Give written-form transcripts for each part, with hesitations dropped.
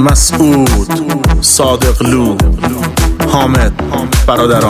مسعود، صادقلو، حامد، برادران.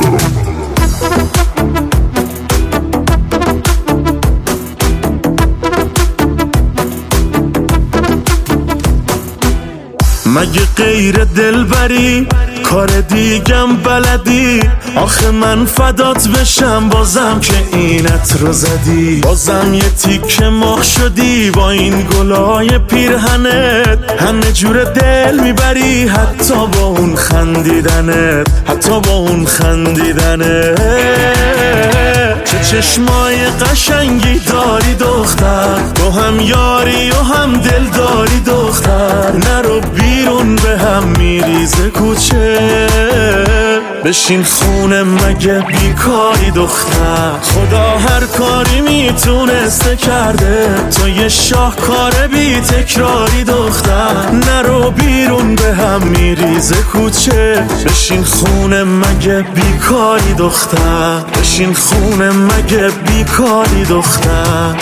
مگه غیر دلبری کار دیگم بلدی؟ آخه من فدات بشم بازم که اینت رو زدی، بازم یه تیکه مخ شدی با این گلای پیرهنت، همه جور دل میبری حتی با اون خندیدنت، حتی با اون خندیدنت. چه چشمای قشنگی داری دختر، تو هم یاری و هم دل داری دختر، نرو بیرون به هم میریزه کوچه، بشین خونه مگه بیکاری دختر. خدا هر کاری میتونسته کرده، تو یه شاهکار بی تکراری دختر، نرو بیرون به هم میریزه کوچه، بشین خونه مگه بیکاری دختر، بشین خونه مگه بیکاری دختر.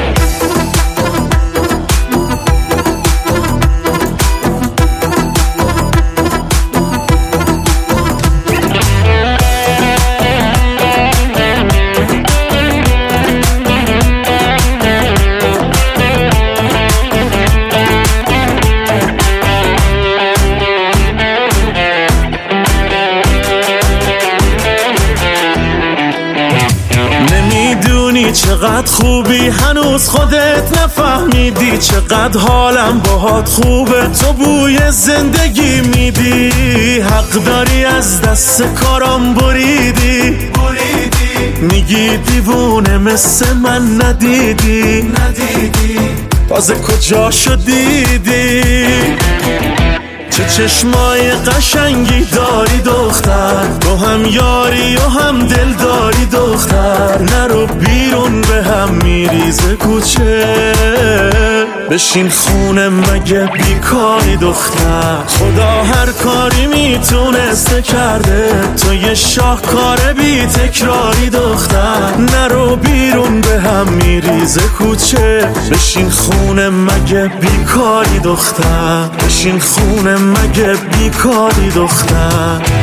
چقدر خوبی هنوز خودت نفهمیدی، چقدر حالم باهات خوبه، تو بوی زندگی میدی، حق داری از دست کارام بریدی، میگی دیوونه مثل من ندیدی، تازه کجا شدیدی. چه چشمای قشنگی داری دختر، تو هم یاری و هم دل داری دختر، نرو بیرون به هم میریزه کوچه، بشین خونه مگه بیکاری دختر. خدا هر کاری میتونسته کرده، تو یه شاهکار بی تکراری دختر، نرو بیرون به هم میریزه کوچه، بشین خونه مگه بیکاری دختر، بشین خونه مگه بیکاری دختر.